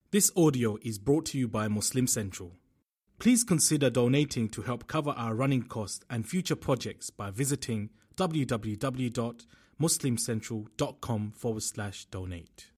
This audio is brought to you by Muslim Central. Please consider donating to help cover our running costs and future projects by visiting www.muslimcentral.com/donate.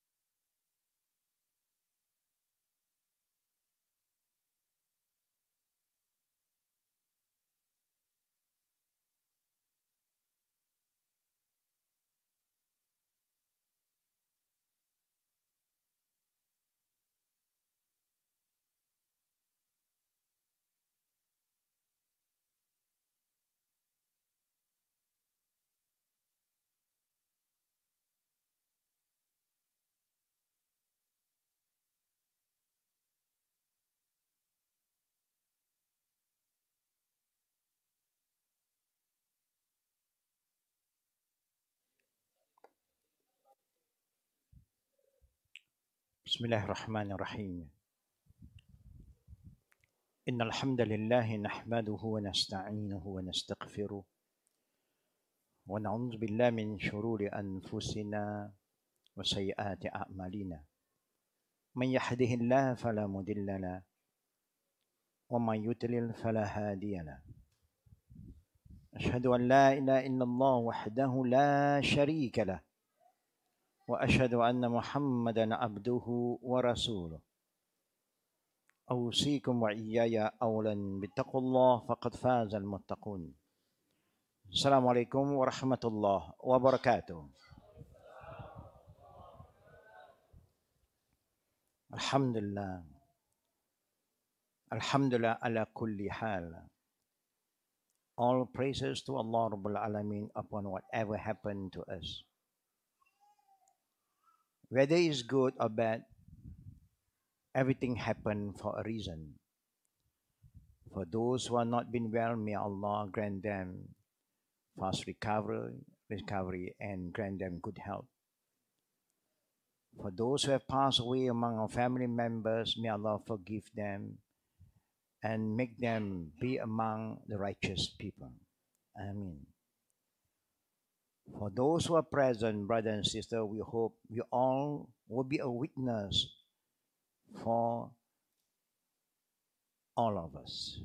بسم الله الرحمن الرحيم إن الحمد لله نحمده ونستعينه ونستغفره ونعوذ بالله من شرور أنفسنا وسيئات أعمالنا من يهده الله فلا مضل له ومن يضلل فلا هادي له أشهد أن لا إله إلا الله وحده لا شريك له وأشهد أن محمدا عبده ورسوله أوصيكم وإياي أولا باتقوا الله فقد فاز المتقون. Assalamualaikum warahmatullahi wabarakatuh. Alhamdulillah. Alhamdulillah ala kulli hal. All praises to Allah Rabbul Alameen upon whatever happened to us. Whether it's good or bad, everything happened for a reason. For those who are not been well, may Allah grant them fast recovery and grant them good health. For those who have passed away among our family members, may Allah forgive them and make them be among the righteous people. Amen. For those who are present, brothers and sisters, we hope we all will be a witness for all of us.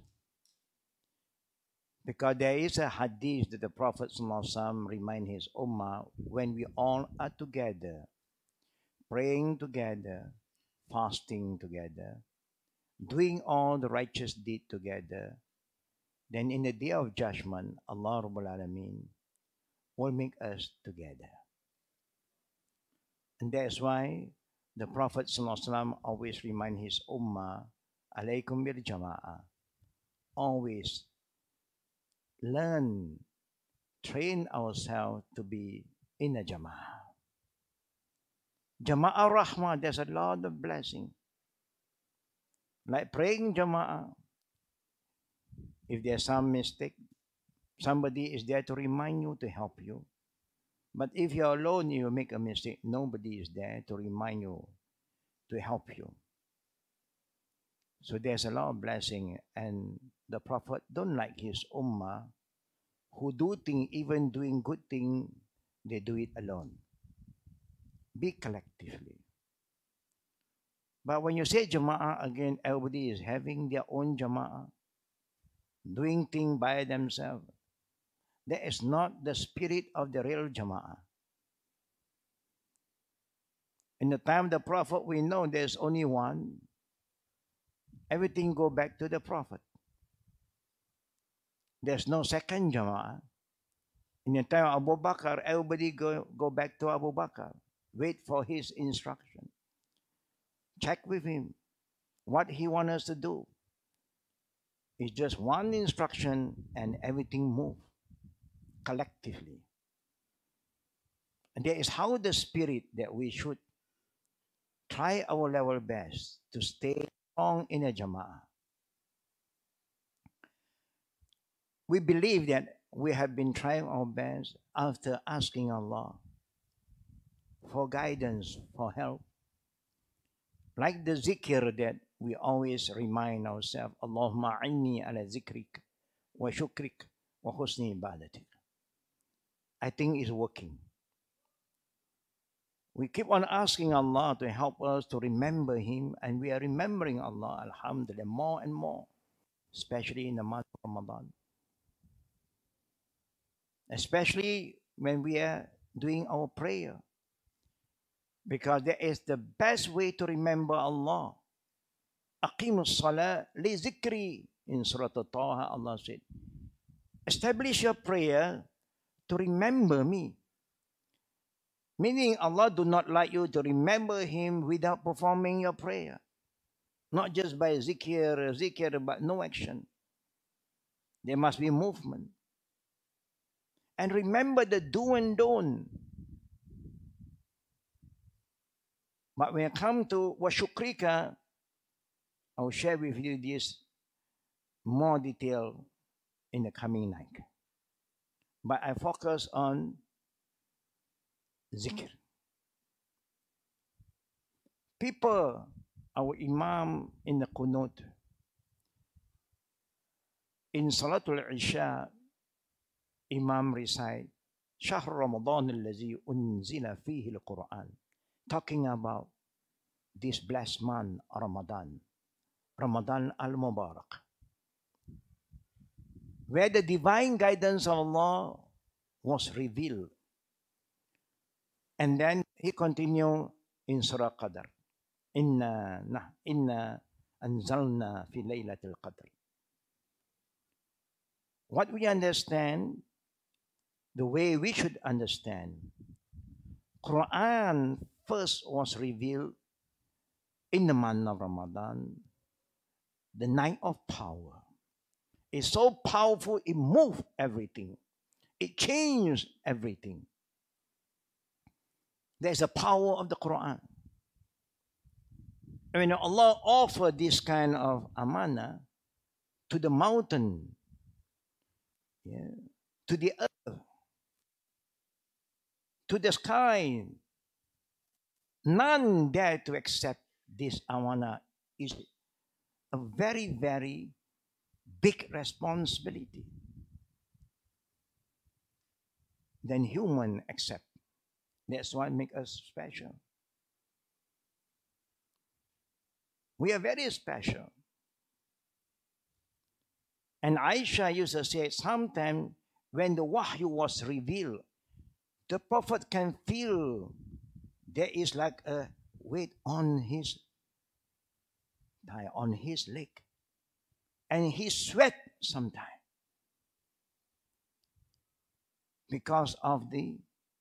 Because there is a hadith that the Prophet ﷺ remind his ummah, when we all are together, praying together, fasting together, doing all the righteous deed together, then in the day of judgment, Allah Rabbul Alameen will make us together. And that's why the Prophet ﷺ always remind his ummah, alaykum bil jama'ah, always learn, train ourselves to be in a jama'ah. Jama'ah rahmah, there's a lot of blessing. Like praying jama'ah, if there's some mistake, somebody is there to remind you, to help you. But if you're alone, you make a mistake, nobody is there to remind you, to help you. So there's a lot of blessing, and the Prophet don't like his ummah who do things, even doing good thing, they do it alone. Be collectively. But when you say jama'ah, again, everybody is having their own jama'ah, doing things by themselves. That is not the spirit of the real jama'ah. In the time of the Prophet, we know there's only one. Everything go back to the Prophet. There's no second jama'ah. In the time of Abu Bakr, everybody go back to Abu Bakr. Wait for his instruction. Check with him what he wants us to do. It's just one instruction and everything moves collectively. And that is how the spirit that we should try our level best to stay strong in a jama'ah. We believe that we have been trying our best after asking Allah for guidance, for help. Like the zikr that we always remind ourselves, Allahumma inni ala zikrik wa shukrik wa husni ibadatik. I think it's working. We keep on asking Allah to help us to remember Him, and we are remembering Allah, alhamdulillah, more and more, especially in the month of Ramadan. Especially when we are doing our prayer. Because that is the best way to remember Allah. Aqimus salah li zikri. In Surah Taha, Allah said, establish your prayer to remember me. Meaning Allah do not like you to remember Him without performing your prayer. Not just by zikr, but no action. There must be movement. And remember the do and don't. But when I come to washukrika, I will share with you this more detail in the coming night. But I focus on zikr. People, our Imam in the Qunut, in Salatul Isha, Imam recite, Shahr Ramadan allazi unzila fihi al-Quran, talking about this blessed month, Ramadan, Ramadan al-Mubarak, where the divine guidance of Allah was revealed. And then he continued in Surah Qadr. Inna anzalna fi laylatil qadr. What we understand, the way we should understand, Quran first was revealed in the month of Ramadan, the night of power. It's so powerful, it moved everything. It changed everything. There's a power of the Quran. When Allah offered this kind of amana to the mountain, to the earth, to the sky, none dare to accept this amana. Is a very, very big responsibility. Then human accept. That's what makes us special. We are very special. And Aisha used to say, sometimes when the wahyu was revealed, the Prophet can feel there is like a weight on his thigh, on his leg. And he sweat sometimes because of the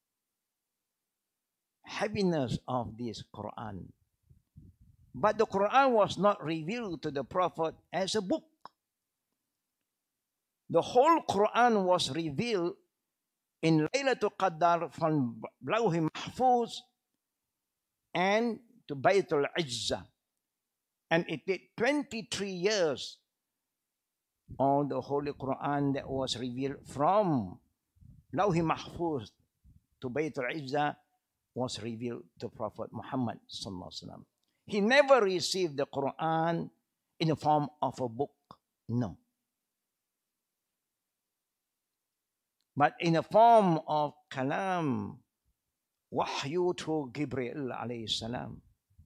heaviness of this Quran. But the Quran was not revealed to the Prophet as a book. The whole Quran was revealed in Laylatul Qadr from Lawh Mahfuz and to Baytul Izzah. And it did 23 years all the Holy Quran that was revealed from Lawh Mahfuz to Baytul Izzah was revealed to Prophet Muhammad sallallahu alaihi wasallam. He never received the Quran in the form of a book, no. But in the form of kalam, wahyu through Gabriel alayhi salam.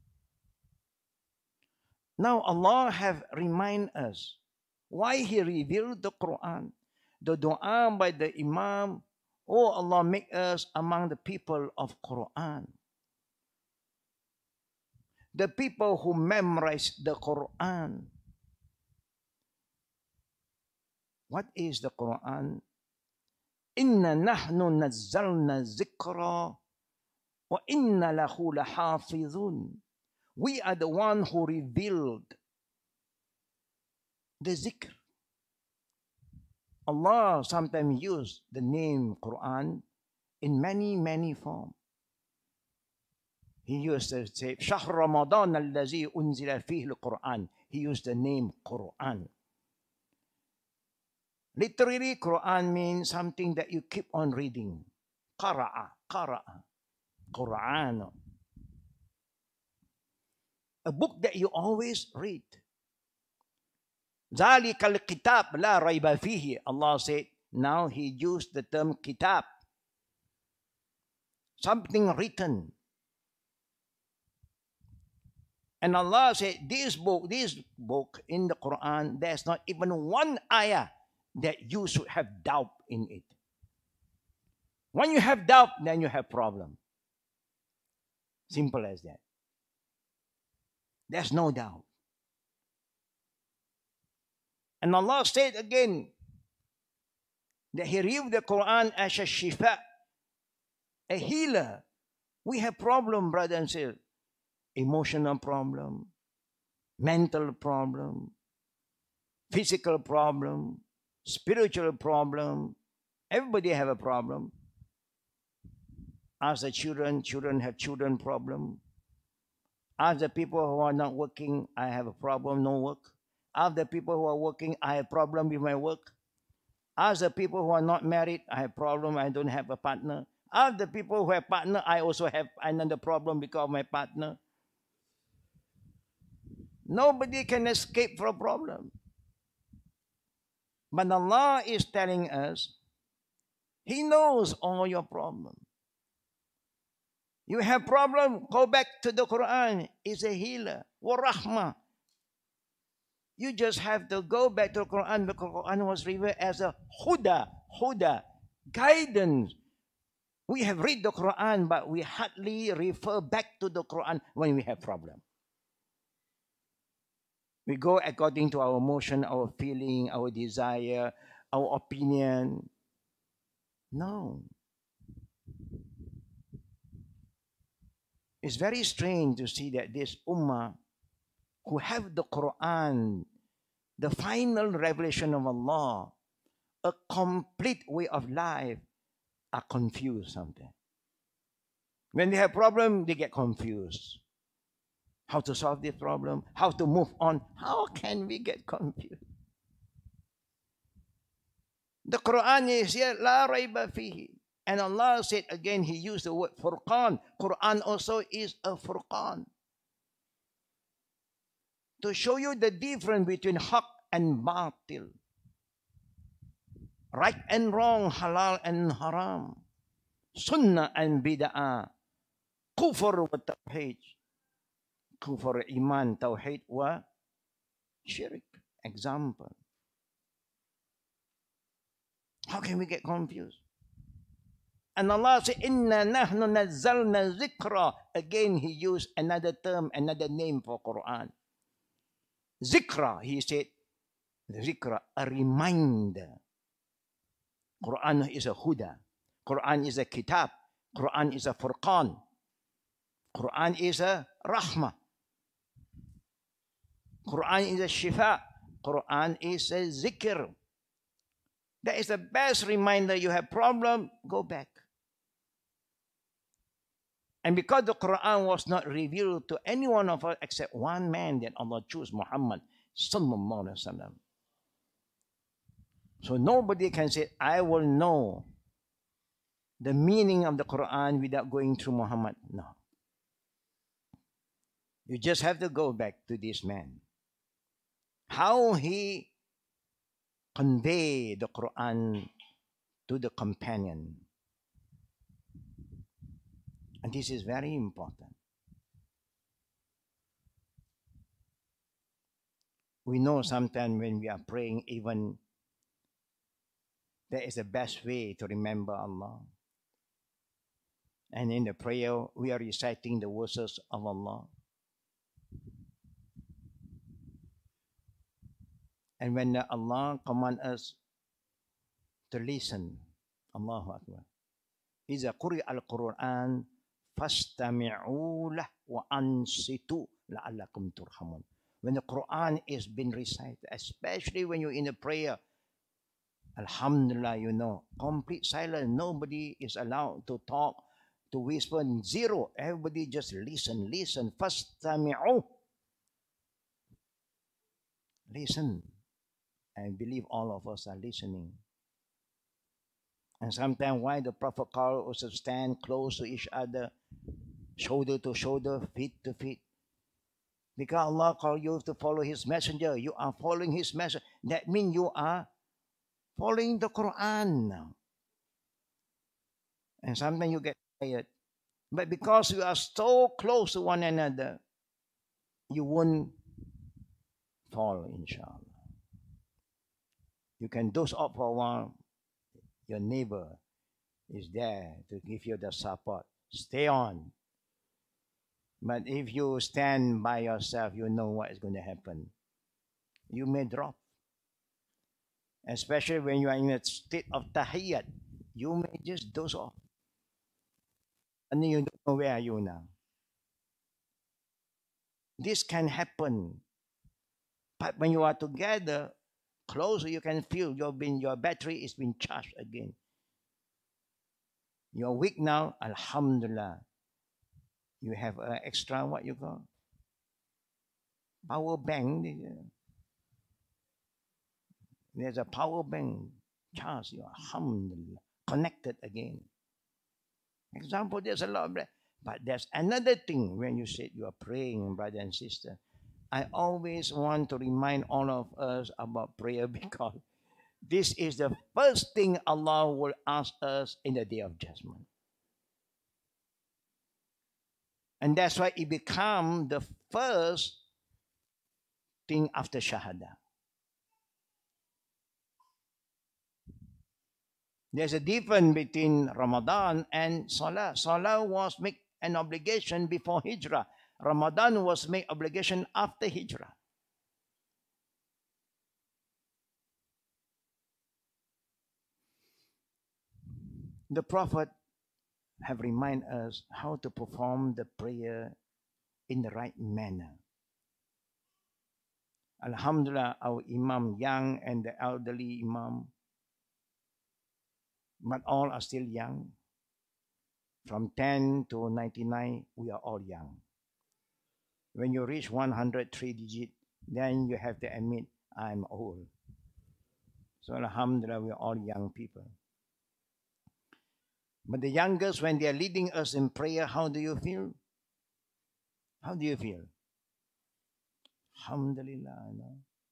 Now Allah have remind us why He revealed the Quran. The dua by the Imam, oh Allah, make us among the people of Quran. The people who memorize the Quran. What is the Quran? Inna nahnu nazzalna zikra wa inna lahu lahafizun. We are the one who revealed the zikr. Allah sometimes use the name Quran in many, many forms. He used to say, Shahr Ramadan allazi unzila fihi al-Quran. He used the name Quran. Literally, Quran means something that you keep on reading. Qara'a, Quran. A book that you always read. ذَلِكَ الْكِتَابِ لَا رَيْبَ فِيهِ. Allah said, now He used the term kitab. Something written. And Allah said, this book in the Quran, there's not even one ayah that you should have doubt in it. When you have doubt, then you have problem. Simple as that. There's no doubt. And Allah said again that He revealed the Quran as a shifa, a healer. We have problem, brother and sister. Emotional problem, mental problem, physical problem, spiritual problem. Everybody have a problem. Ask the children have children problem. Ask the people who are not working, I have a problem, no work. Ask the people who are working, I have problem with my work. Ask the people who are not married, I have problem, I don't have a partner. Ask the people who have partner, I also have another problem because of my partner. Nobody can escape from a problem. But Allah is telling us, He knows all your problems. You have problem, go back to the Quran. It's a healer. Wa rahmah. You just have to go back to the Quran because the Quran was revealed as a huda, guidance. We have read the Quran, but we hardly refer back to the Quran when we have problem. We go according to our emotion, our feeling, our desire, our opinion. No. It's very strange to see that this ummah who have the Quran, the final revelation of Allah, a complete way of life, are confused sometimes. When they have problem, they get confused. How to solve this problem? How to move on? How can we get confused? The Quran is here, la rayba fihi. And Allah said again, He used the word furqan. Quran also is a furqan. To show you the difference between haq and batil. Right and wrong, halal and haram. Sunnah and bid'ah. Kufr wa tawheed. Kufr iman, tawheed wa shirk. Example. How can we get confused? And Allah said, Inna nahnu nazzalna zikra. Again, He used another term, another name for Quran. Zikra, He said, zikra, a reminder. Quran is a huda. Quran is a kitab. Quran is a furqan. Quran is a rahmah. Quran is a shifa. Quran is a zikr. That is the best reminder. You have problem, go back. And because the Quran was not revealed to any one of us except one man that Allah chose, Muhammad sallallahu alaihi wasallam. So nobody can say, I will know the meaning of the Quran without going through Muhammad. No. You just have to go back to this man. How he conveyed the Quran to the companion. And this is very important. We know sometimes when we are praying, even that is the best way to remember Allah. And in the prayer, we are reciting the verses of Allah. And when Allah commands us to listen, Allahu Akbar. إِذَا قُرِئَ الْقُرْآنِ فَاسْتَمِعُوا لَهُ وَأَنْصِتُوا لَعَلَّكُمْ تُرْحَمُونَ. When the Quran is being recited, especially when you're in a prayer, Alhamdulillah, you know, complete silence. Nobody is allowed to talk, to whisper, zero. Everybody just listen. فَاسْتَمِعُوا. Listen. I believe all of us are listening. And sometimes why the Prophet called us to stand close to each other, shoulder to shoulder, feet to feet. Because Allah called you to follow His messenger. You are following His message. That means you are following the Quran now. And sometimes you get tired. But because we are so close to one another, you won't fall, inshallah. You can doze off for a while. Your neighbor is there to give you the support. Stay on. But if you stand by yourself, you know what is going to happen. You may drop. Especially when you are in a state of tahiyyat, you may just doze off. And then you don't know where are you now. This can happen. But when you are together, closer, you can feel your battery is being charged again. You're weak now, alhamdulillah. You have an extra, what you call? Power bank. There's a power bank. Charge you, alhamdulillah. Connected again. Example, there's a lot of that. But there's another thing when you said you are praying, brother and sister. I always want to remind all of us about prayer because this is the first thing Allah will ask us in the day of judgment. And that's why it becomes the first thing after Shahada. There's a difference between Ramadan and Salah. Salah was made an obligation before Hijrah. Ramadan was made obligation after Hijrah. The Prophet have reminded us how to perform the prayer in the right manner. Alhamdulillah, our Imam young and the elderly Imam, but all are still young. From 10 to 99, we are all young. When you reach 103 digit, then you have to admit, I'm old. So alhamdulillah, we're all young people. But the youngest, when they are leading us in prayer, how do you feel? How do you feel? Alhamdulillah. No?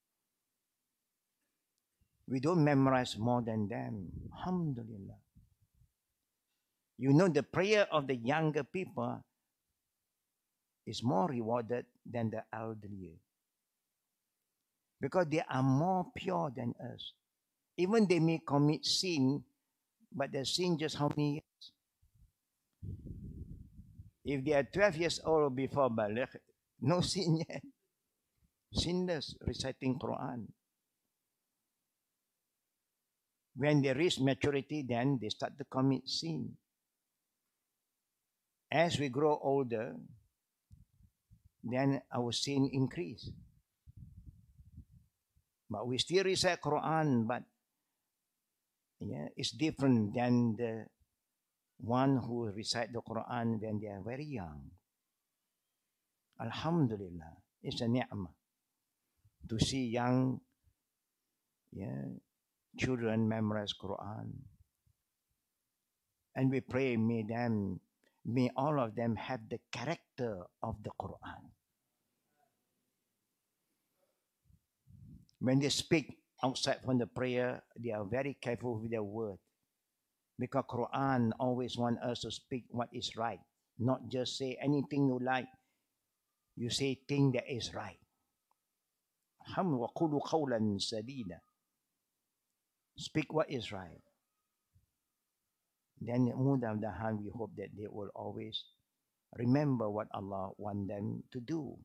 We don't memorize more than them. Alhamdulillah. You know, the prayer of the younger people is more rewarded than the elderly. Because they are more pure than us. Even they may commit sin, but the sin just how many years? If they are 12 years old before Baligh, no sin yet. Sinless, reciting Quran. When they reach maturity, then they start to commit sin. As we grow older, then our sin increase. But we still recite Quran, but yeah, it's different than the one who recite the Quran when they are very young. Alhamdulillah, it's a ni'mah to see young children memorize Quran. And we pray, may all of them have the character of the Quran. When they speak outside from the prayer, they are very careful with their word. Because Quran always wants us to speak what is right. Not just say anything you like. You say thing that is right. Speak what is right. Then mudah-mudahan we hope that they will always remember what Allah wants them to do.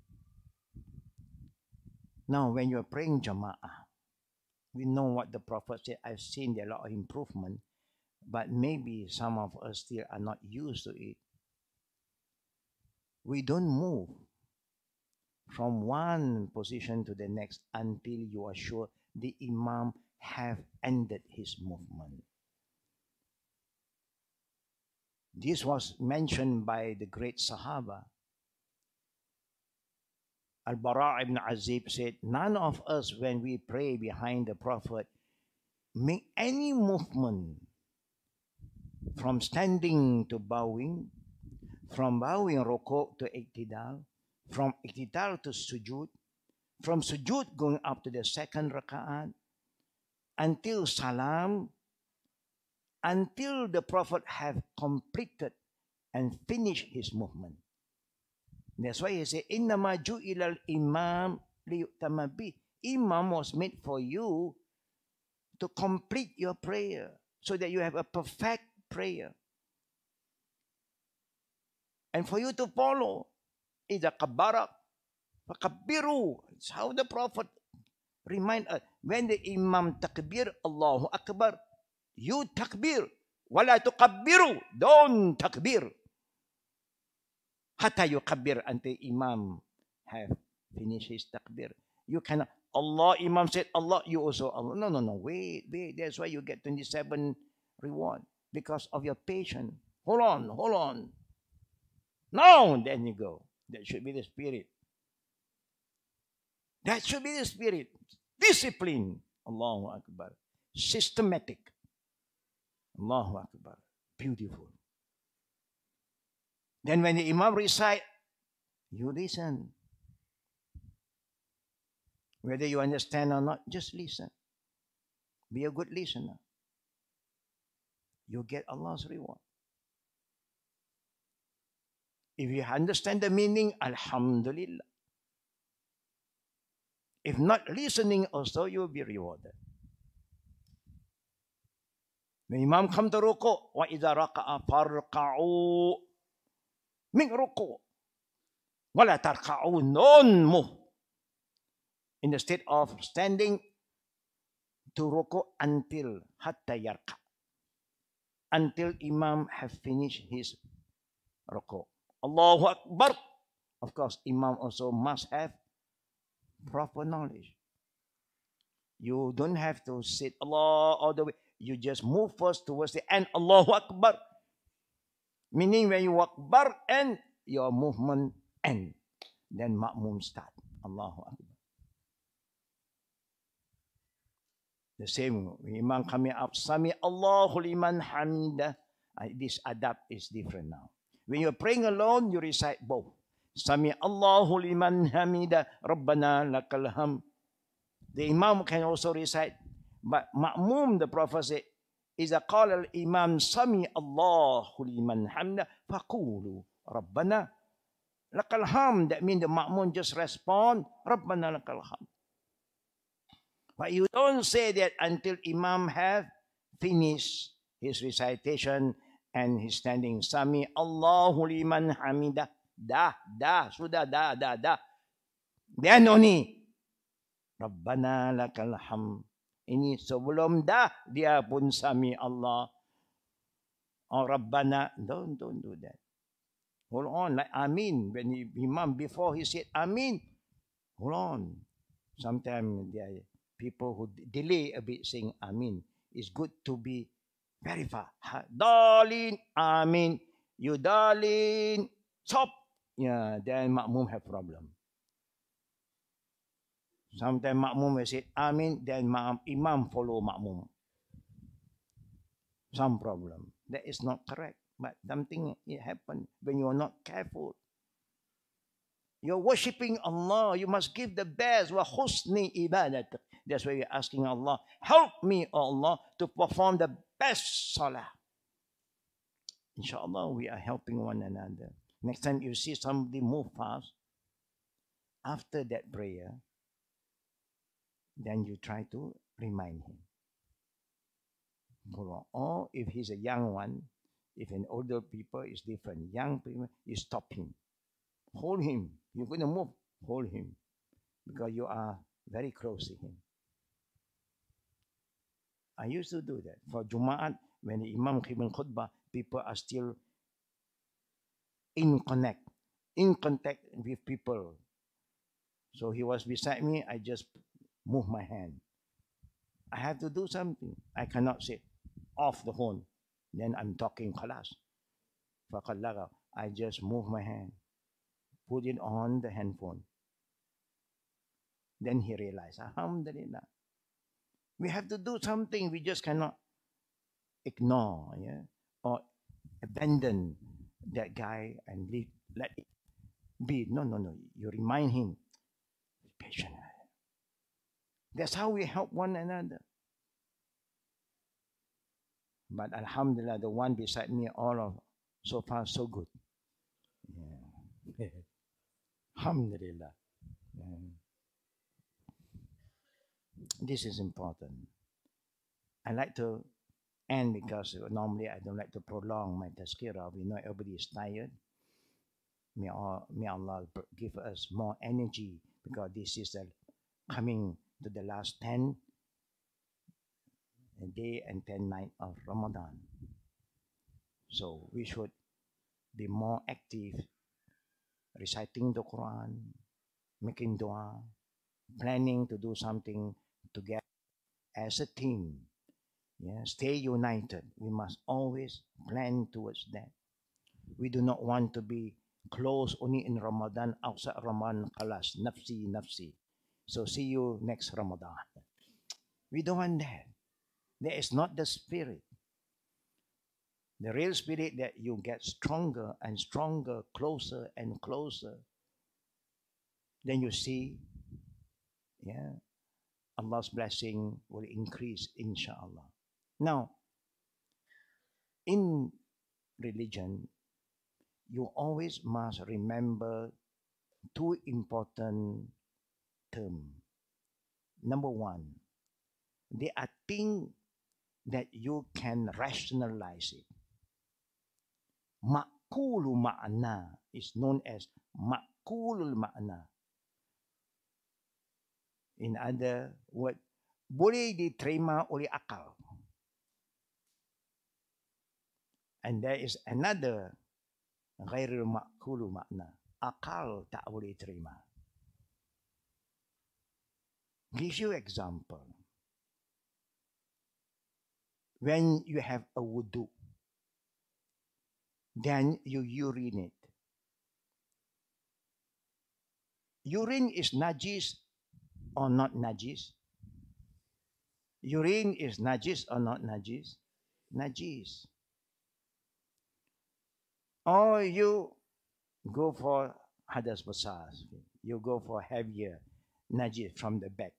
Now, when you're praying Jama'ah, we know what the Prophet said. I've seen there a lot of improvement, but maybe some of us still are not used to it. We don't move from one position to the next until you are sure the Imam have ended his movement. This was mentioned by the great Sahaba. Al-Bara ibn Azib said, none of us, when we pray behind the Prophet, make any movement from standing to bowing, from bowing ruku' to iktidal, from iktidal to sujud, from sujud going up to the second raka'at, until salam, until the Prophet have completed and finished his movement. That's why he said, Innama ju'ilal imam liyu'tama bih. Imam was made for you to complete your prayer so that you have a perfect prayer. And for you to follow, إِذَا كَبَّرَ فَكَبِّرُوا. It's how the Prophet remind us. When the Imam takbir, Allahu Akbar, you takbir. وَلَا تُكَبِّرُوا. Don't takbir. Hatta yukabbir, until Imam have finished his takbir. You cannot, Allah, Imam said Allah, you also Allah. No, wait. That's why you get 27 reward. Because of your patience. Hold on. Now, then you go. That should be the spirit. That should be the spirit. Discipline. Allahu Akbar. Systematic. Allahu Akbar. Beautiful. Then when the Imam recite, you listen. Whether you understand or not, just listen. Be a good listener. You get Allah's reward. If you understand the meaning, Alhamdulillah. If not listening also, you will be rewarded. When Imam come to ruku, وَإِذَا رَكَعَ فَارْقَعُوا مِنْ رُكُوعٍ وَلَا تَرْكَعُوا. Don't move in the state of standing to ruku until hatta yarka, until Imam have finished his ruku. Allahu Akbar. Of course, Imam also must have proper knowledge. You don't have to sit Allah all the way. You just move first towards the end. Allahu Akbar. Meaning when you Akbar end, your movement end. Then Ma'mum start. Allahu Akbar. The same, Imam coming up, Sami Allahu liman hamidah. This adab is different now. When you're praying alone, you recite both. Sami Allahu liman hamidah, Rabbana lakal ham. The Imam can also recite, but Ma'mum, the Prophet said, إذا قال الإمام سمع الله لمن حمده فقولوا ربنا لك الحمد. That means the Ma'mum just respond, ربنا لك الحمد. But you don't say that until Imam have finished his recitation and he's standing. Sami Allahu liman hamidah. Sudah. Then only Rabbana lakal hamd. Ini sebelum dia pun Sami Allah. Or Rabbana. Don't do that. Hold on, like Amin. When Imam, before he said Amin, hold on. Sometimes there are people who delay a bit saying Amin. It's good to be very fast. Darling, Amin. You darling, stop. Yeah, then Ma'mum have problem. Sometimes Ma'mum will say Amin, then Imam follow Ma'mum. Some problem. That is not correct. But something it happen when you are not careful. You're worshipping Allah. You must give the best. Wa husni ibadat. That's why you're asking Allah, help me, O Allah, to perform the best salah. Inshallah, we are helping one another. Next time you see somebody move fast, after that prayer, then you try to remind him. Or if he's a young one, if an older people is different, young people, you stop him. Hold him. You're going to move, hold him. Because you are very close to him. I used to do that. For Jum'at, when the Imam giving khutbah, people are still in contact with people. So he was beside me, I just move my hand. I have to do something. I cannot sit off the phone. Then I'm talking khalas. I just move my hand. Put it on the handphone. Then he realized, Alhamdulillah. We have to do something. We just cannot ignore, or abandon that guy and let it be. No. You remind him. Be patient. That's how we help one another. But Alhamdulillah, the one beside me, all of so far so good. Yeah. Alhamdulillah. This is important. I like to end because normally I don't like to prolong my tazkirah. We know everybody is tired. May Allah give us more energy because this is coming to the last 10 day and 10 night of Ramadan. So we should be more active, reciting the Quran, making dua, planning to do something together as a team. Yeah, stay united. We must always plan towards that. We do not want to be close only in Ramadan, outside Ramadan, kalas, nafsi, nafsi. So see you next Ramadan. We don't want that. That is not the spirit. The real spirit that you get stronger and stronger, closer and closer. Then you see, yeah, Allah's blessing will increase, inshallah. Now, in religion, you always must remember two important terms. Number one, there are things that you can rationalize it. Ma'kulu ma'na is known as ma'kulul ma'na. In other words, boleh diterima oleh akal. And there is another ghairul ma'kulu ma'na. Akal tak boleh terima. Give you example. When you have a wudu, then you urinate. Urine is najis or not najis? Urine is najis or not najis? Najis. Or you go for hadas besar. You go for heavier najis from the back.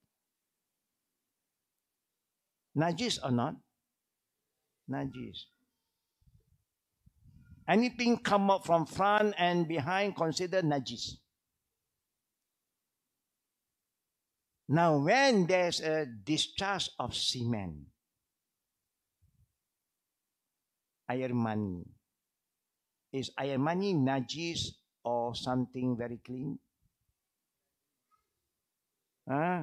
Najis or not? Najis. Anything come up from front and behind considered najis. Now, when there's a discharge of semen, air mani, is air mani najis or something very clean? Huh?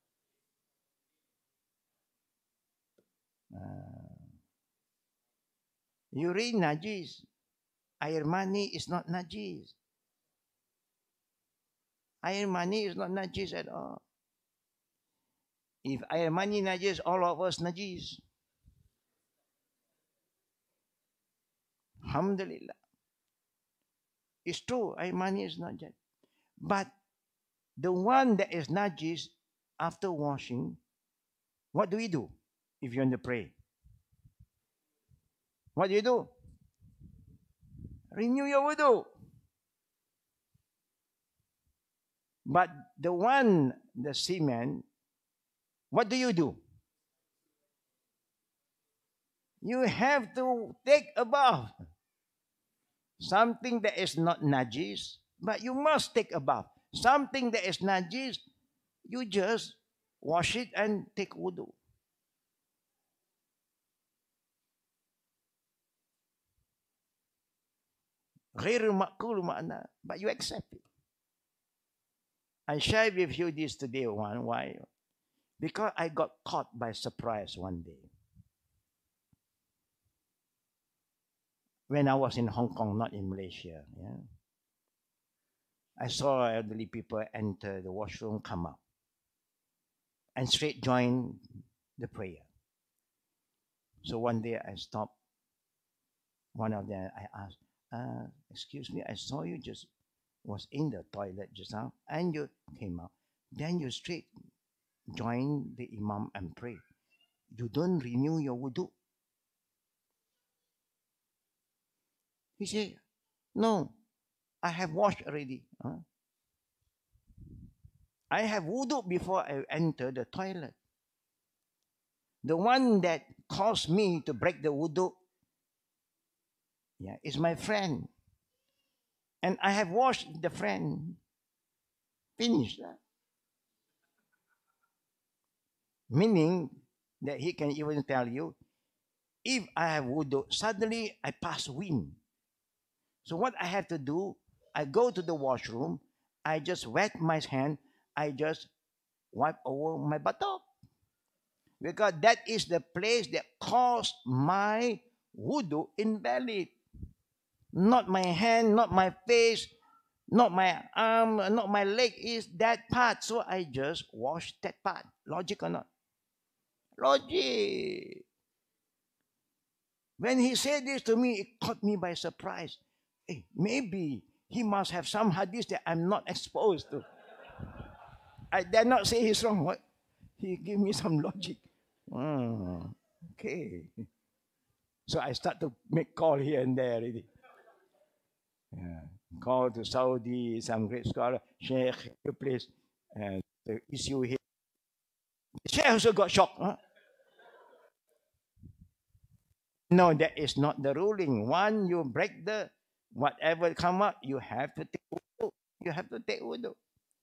Urine najis. Air mani is not najis. Air mani is not najis at all. If air mani najis, all of us najis. Alhamdulillah. It's true, air mani is not najis. But the one that is najis, after washing, what do we do if you want to pray? What do you do? Renew your wudu. But the one, the semen, what do? You have to take a bath. Something that is not najis, but you must take a bath. Something that is najis, you just wash it and take wudu. غير مأكول معنى, but you accept it. I share with you this today. Why? Because I got caught by surprise one day. When I was in Hong Kong, not in Malaysia. Yeah, I saw elderly people enter the washroom, come out, and straight join the prayer. So one day I stopped one of them. I asked, excuse me, I saw you just was in the toilet just now and you came out. Then you straight join the imam and pray. You don't renew your wudu. He said, no, I have washed already. I have wudu before I enter the toilet. The one that caused me to break the wudu, is my friend. And I have washed the friend. Finish. Meaning that he can even tell you, if I have wudu, suddenly I pass wind. So what I have to do, I go to the washroom, I just wet my hand, I just wipe over my buttock. Because that is the place that caused my wudu invalid. Not my hand, not my face, not my arm, not my leg, is that part. So I just wash that part. Logic or not? Logic. When he said this to me, it caught me by surprise. Hey, maybe he must have some hadith that I'm not exposed to. I dare not say he's wrong. What? He gave me some logic. Okay. So I start to make call here and there already. Yeah. Call to Saudi, some great scholar, Sheikh, please, and the issue here. Sheikh also got shocked. Huh? No, that is not the ruling. One, you break the whatever come up, you have to take wudu. You have to take wudu.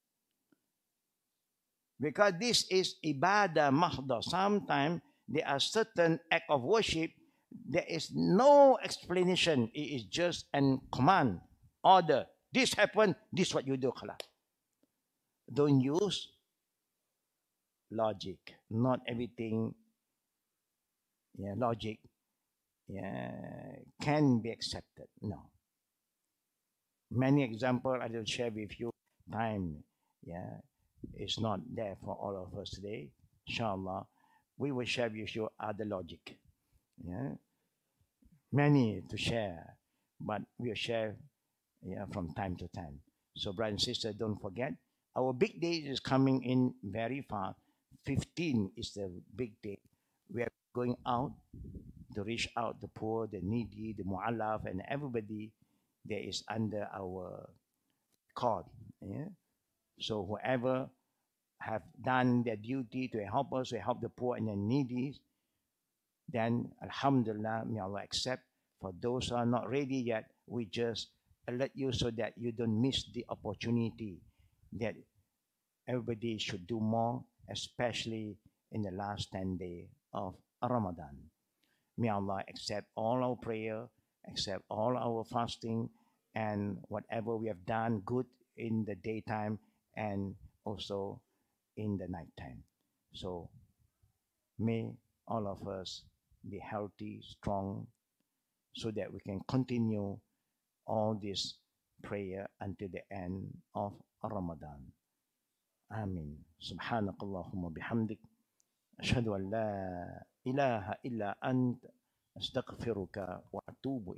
Because this is ibadah mahdah. Sometimes there are certain act of worship. There is no explanation. It is just an command, order. This happened. This what you do. Don't use logic. Not everything. Yeah, logic. Yeah, can be accepted. No. Many examples I will share with you. Time. Yeah. Is not there for all of us today. Inshallah, we will share with you other logic. Yeah, many to share, but we'll share from time to time. So, brothers and sisters, don't forget, our big day is coming in very fast. 15 is the big day. We are going out to reach out the poor, the needy, the mu'allaf, and everybody that is under our call. Yeah? So whoever have done their duty to help us, to help the poor and the needy, then Alhamdulillah, may Allah accept. For those who are not ready yet, we just alert you so that you don't miss the opportunity that everybody should do more, especially in the last 10 days of Ramadan. May Allah accept all our prayer, accept all our fasting, and whatever we have done good in the daytime and also in the nighttime. So may all of us be healthy, strong, so that we can continue all this prayer until the end of Ramadan. Amin. Subhanakallahumma bihamdik. Ashhadu an la ilaha illa ant. Astaghfiruka wa atubu